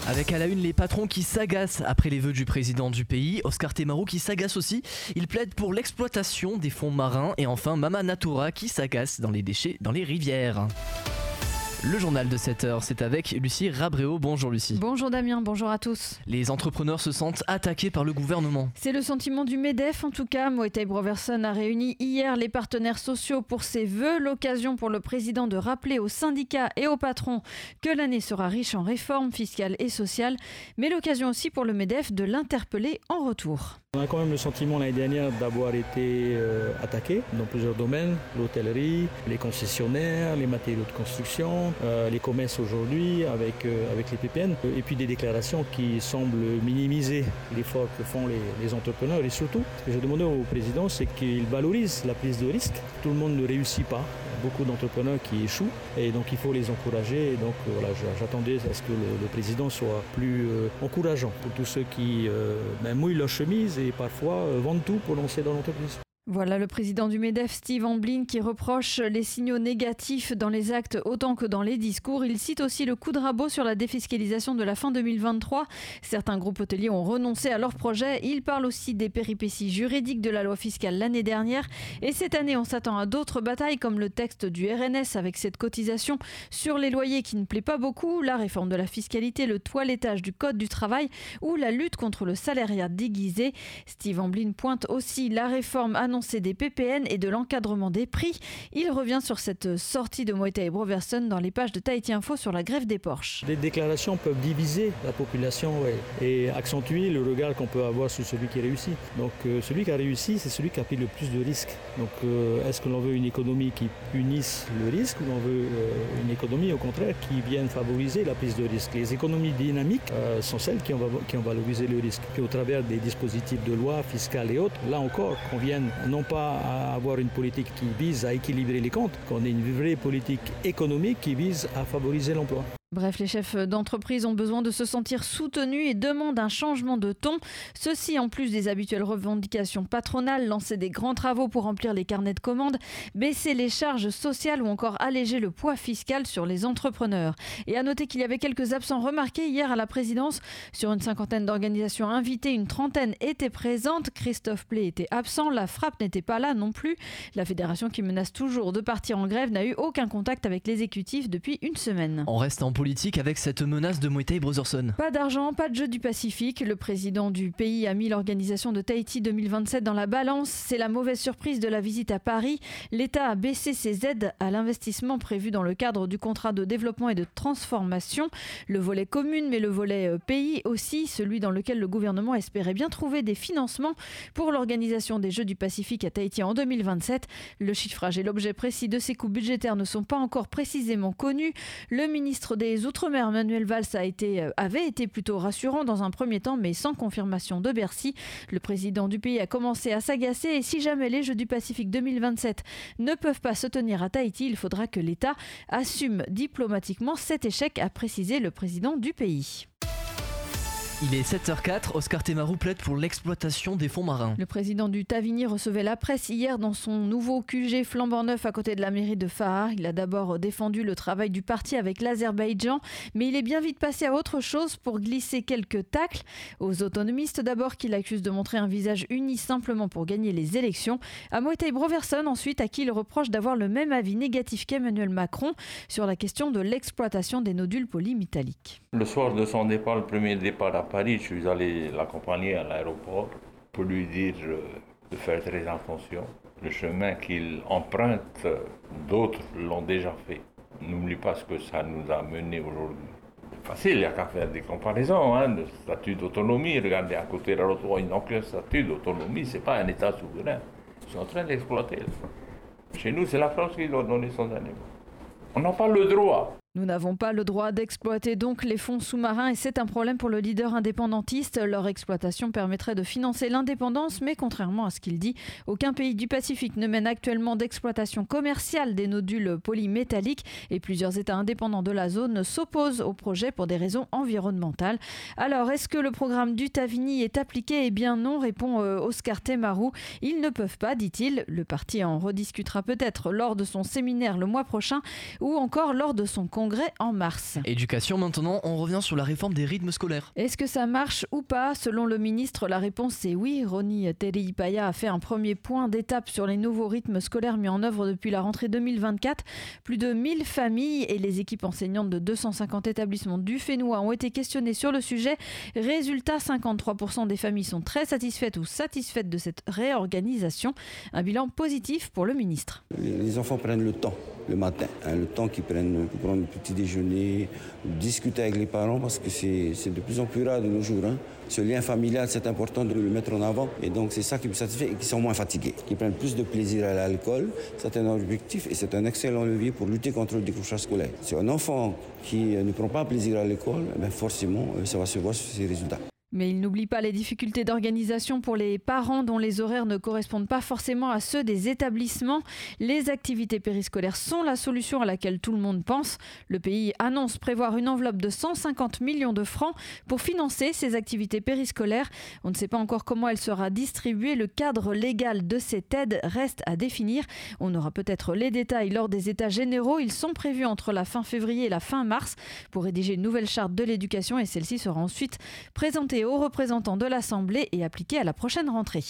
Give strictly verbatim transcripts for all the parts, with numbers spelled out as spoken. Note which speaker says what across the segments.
Speaker 1: Avec à la une les patrons qui s'agacent après les vœux du président du pays, Oscar Temaru qui s'agace aussi, il plaide pour l'exploitation des fonds marins et enfin Mama Natura qui s'agace dans les déchets dans les rivières. Le journal de sept heures, c'est avec Lucie Rabréau. Bonjour Lucie.
Speaker 2: Bonjour Damien, bonjour à tous.
Speaker 1: Les entrepreneurs se sentent attaqués par le gouvernement.
Speaker 2: C'est le sentiment du MEDEF en tout cas. Moetai Broverson a réuni hier les partenaires sociaux pour ses vœux. L'occasion pour le président de rappeler aux syndicats et aux patrons que l'année sera riche en réformes fiscales et sociales. Mais l'occasion aussi pour le MEDEF de l'interpeller en retour.
Speaker 3: On a quand même le sentiment l'année dernière d'avoir été euh, attaqué dans plusieurs domaines, l'hôtellerie, les concessionnaires, les matériaux de construction, euh, les commerces aujourd'hui avec, euh, avec les P P N, et puis des déclarations qui semblent minimiser l'effort que font les, les entrepreneurs. Et surtout, ce que j'ai demandé au président, c'est qu'il valorise la prise de risque. Tout le monde ne réussit pas. Beaucoup d'entrepreneurs qui échouent et donc il faut les encourager. Et donc voilà, j'attendais à ce que le, le président soit plus euh, encourageant pour tous ceux qui euh, ben, mouillent leur chemise et parfois euh, vendent tout pour lancer dans l'entreprise.
Speaker 2: Voilà le président du MEDEF, Steve Amblin, qui reproche les signaux négatifs dans les actes autant que dans les discours. Il cite aussi le coup de rabot sur la défiscalisation de la fin deux mille vingt-trois. Certains groupes hôteliers ont renoncé à leur projet. Il parle aussi des péripéties juridiques de la loi fiscale l'année dernière. Et cette année, on s'attend à d'autres batailles comme le texte du R N S avec cette cotisation sur les loyers qui ne plaît pas beaucoup, la réforme de la fiscalité, le toilettage du code du travail ou la lutte contre le salariat déguisé. Steve Amblin pointe aussi la réforme annoncée des P P N et de l'encadrement des prix. Il revient sur cette sortie de Moetai Broverson dans les pages de Tahiti Info sur la grève des Porsche.
Speaker 3: Les déclarations peuvent diviser la population ouais, et accentuer le regard qu'on peut avoir sur celui qui réussit. Donc euh, celui qui a réussi, c'est celui qui a pris le plus de risques. Donc euh, est-ce que l'on veut une économie qui punisse le risque ou l'on veut euh, une économie au contraire qui vienne favoriser la prise de risque? Les économies dynamiques euh, sont celles qui ont, qui ont valorisé le risque. Et au travers des dispositifs de loi fiscale et autres, là encore, qu'on vienne non pas à avoir une politique qui vise à équilibrer les comptes, qu'on ait une vraie politique économique qui vise à favoriser l'emploi.
Speaker 2: Bref, les chefs d'entreprise ont besoin de se sentir soutenus et demandent un changement de ton. Ceci en plus des habituelles revendications patronales, lancer des grands travaux pour remplir les carnets de commandes, baisser les charges sociales ou encore alléger le poids fiscal sur les entrepreneurs. Et à noter qu'il y avait quelques absents remarqués hier à la présidence. Sur une cinquantaine d'organisations invitées, une trentaine étaient présentes. Christophe Play était absent, la Frappe n'était pas là non plus. La fédération qui menace toujours de partir en grève n'a eu aucun contact avec l'exécutif depuis une semaine.
Speaker 1: On reste en politique avec cette menace de Moetai Broverson.
Speaker 2: Pas d'argent, pas de jeu du Pacifique. Le président du pays a mis l'organisation de Tahiti deux mille vingt-sept dans la balance. C'est la mauvaise surprise de la visite à Paris. L'État a baissé ses aides à l'investissement prévues dans le cadre du contrat de développement et de transformation. Le volet commune, mais le volet pays aussi, celui dans lequel le gouvernement espérait bien trouver des financements pour l'organisation des Jeux du Pacifique à Tahiti en deux mille vingt-sept. Le chiffrage et l'objet précis de ces coûts budgétaires ne sont pas encore précisément connus. Le ministre des Les Outre-mer, Manuel Valls, a été, avait été plutôt rassurant dans un premier temps, mais sans confirmation de Bercy. Le président du pays a commencé à s'agacer et si jamais les Jeux du Pacifique deux mille vingt-sept ne peuvent pas se tenir à Tahiti, il faudra que l'État assume diplomatiquement cet échec, a précisé le président du pays.
Speaker 1: Il est sept heures zéro quatre, Oscar Temaru plaide pour l'exploitation des fonds marins.
Speaker 2: Le président du Tavini recevait la presse hier dans son nouveau Q G flambant neuf à côté de la mairie de Fahar. Il a d'abord défendu le travail du parti avec l'Azerbaïdjan, mais il est bien vite passé à autre chose pour glisser quelques tacles. Aux autonomistes d'abord qu'il accuse de montrer un visage uni simplement pour gagner les élections. À Moetai Broverson ensuite, à qui il reproche d'avoir le même avis négatif qu'Emmanuel Macron sur la question de l'exploitation des nodules polymétalliques.
Speaker 4: Le soir de son départ, le premier départ à Paris, je suis allé l'accompagner à l'aéroport pour lui dire de faire très attention. Le chemin qu'il emprunte, d'autres l'ont déjà fait. N'oublie pas ce que ça nous a mené aujourd'hui. C'est facile, il n'y a qu'à faire des comparaisons, hein, de statut d'autonomie. Regardez à côté de l'autre, ils n'ont qu'un statut d'autonomie, ce n'est pas un État souverain. Ils sont en train d'exploiter. Chez nous, c'est la France qui doit donner son animal. On n'a pas le droit.
Speaker 2: Nous n'avons pas le droit d'exploiter donc les fonds sous-marins et c'est un problème pour le leader indépendantiste. Leur exploitation permettrait de financer l'indépendance, mais contrairement à ce qu'il dit, aucun pays du Pacifique ne mène actuellement d'exploitation commerciale des nodules polymétalliques et plusieurs États indépendants de la zone s'opposent au projet pour des raisons environnementales. Alors, est-ce que le programme du Tavini est appliqué ? Eh bien non, répond euh, Oscar Temaru. Ils ne peuvent pas, dit-il. Le parti en rediscutera peut-être lors de son séminaire le mois prochain ou encore lors de son congrès. congrès en mars.
Speaker 1: Éducation maintenant, on revient sur la réforme des rythmes scolaires.
Speaker 2: Est-ce que ça marche ou pas? Selon le ministre, la réponse est oui. Roni Teri-Ipaya a fait un premier point d'étape sur les nouveaux rythmes scolaires mis en œuvre depuis la rentrée deux mille vingt-quatre. Plus de mille familles et les équipes enseignantes de deux cent cinquante établissements du Fénois ont été questionnées sur le sujet. Résultat, cinquante-trois pour cent des familles sont très satisfaites ou satisfaites de cette réorganisation. Un bilan positif pour le ministre.
Speaker 5: Les enfants prennent le temps le matin, hein, le temps qu'ils prennent pour prendre le petit déjeuner, discuter avec les parents parce que c'est, c'est de plus en plus rare de nos jours. Hein. Ce lien familial, c'est important de le mettre en avant et donc c'est ça qui me satisfait et qu'ils sont moins fatigués, qu'ils prennent plus de plaisir à l'alcool. C'est un objectif et c'est un excellent levier pour lutter contre le décrochage scolaire. Si un enfant qui ne prend pas plaisir à l'école, ben forcément ça va se voir sur ses résultats.
Speaker 2: Mais il n'oublie pas les difficultés d'organisation pour les parents dont les horaires ne correspondent pas forcément à ceux des établissements. Les activités périscolaires sont la solution à laquelle tout le monde pense. Le pays annonce prévoir une enveloppe de cent cinquante millions de francs pour financer ces activités périscolaires. On ne sait pas encore comment elle sera distribuée. Le cadre légal de cette aide reste à définir. On aura peut-être les détails lors des états généraux. Ils sont prévus entre la fin février et la fin mars pour rédiger une nouvelle charte de l'éducation et celle-ci sera ensuite présentée aux représentants de l'Assemblée et appliquée à la prochaine rentrée.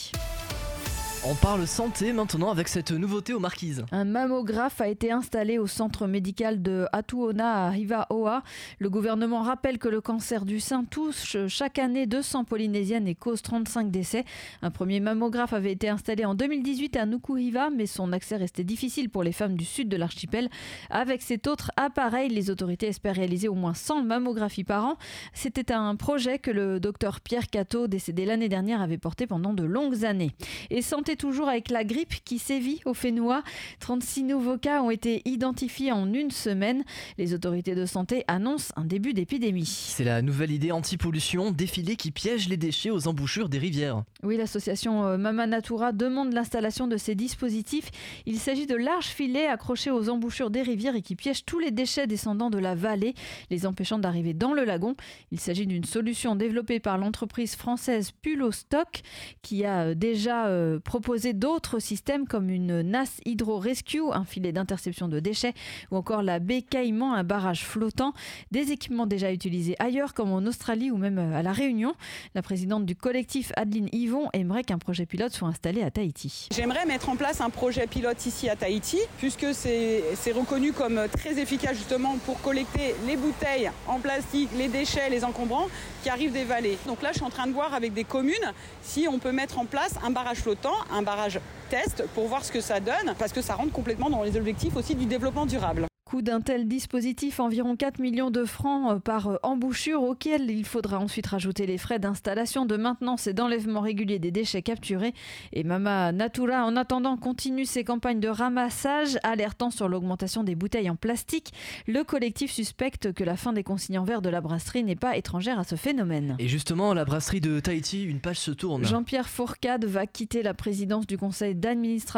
Speaker 1: On parle santé maintenant avec cette nouveauté aux Marquises.
Speaker 2: Un mammographe a été installé au centre médical de Atuona à Hiva-Oa. Le gouvernement rappelle que le cancer du sein touche chaque année deux cents Polynésiennes et cause trente-cinq décès. Un premier mammographe avait été installé en deux mille dix-huit à Nuku-Hiva, mais son accès restait difficile pour les femmes du sud de l'archipel. Avec cet autre appareil, les autorités espèrent réaliser au moins cent mammographies par an. C'était un projet que le docteur Pierre Cato, décédé l'année dernière, avait porté pendant de longues années. Et santé toujours avec la grippe qui sévit au Fénois. trente-six nouveaux cas ont été identifiés en une semaine. Les autorités de santé annoncent un début d'épidémie.
Speaker 1: C'est la nouvelle idée anti-pollution, défilé qui piège les déchets aux embouchures des rivières.
Speaker 2: Oui, l'association Mama Natura demande l'installation de ces dispositifs. Il s'agit de larges filets accrochés aux embouchures des rivières et qui piègent tous les déchets descendant de la vallée, les empêchant d'arriver dans le lagon. Il s'agit d'une solution développée par l'entreprise française Pulostock qui a déjà euh, proposer d'autres systèmes comme une N A S Hydro Rescue, un filet d'interception de déchets, ou encore la baie Caïman, un barrage flottant. Des équipements déjà utilisés ailleurs comme en Australie ou même à La Réunion. La présidente du collectif, Adeline Yvon, aimerait qu'un projet pilote soit installé à Tahiti.
Speaker 6: J'aimerais mettre en place un projet pilote ici à Tahiti puisque c'est, c'est reconnu comme très efficace justement pour collecter les bouteilles en plastique, les déchets, les encombrants qui arrivent des vallées. Donc là, je suis en train de voir avec des communes si on peut mettre en place un barrage flottant, un barrage test pour voir ce que ça donne, parce que ça rentre complètement dans les objectifs aussi du développement durable.
Speaker 2: Coût d'un tel dispositif, environ quatre millions de francs par embouchure, auquel il faudra ensuite rajouter les frais d'installation, de maintenance et d'enlèvement régulier des déchets capturés. Et Mama Natura, en attendant, continue ses campagnes de ramassage, alertant sur l'augmentation des bouteilles en plastique. Le collectif suspecte que la fin des consignes en verre de la brasserie n'est pas étrangère à ce phénomène.
Speaker 1: Et justement, la brasserie de Tahiti, une page se tourne.
Speaker 2: Jean-Pierre Fourcade va quitter la présidence du conseil d'administration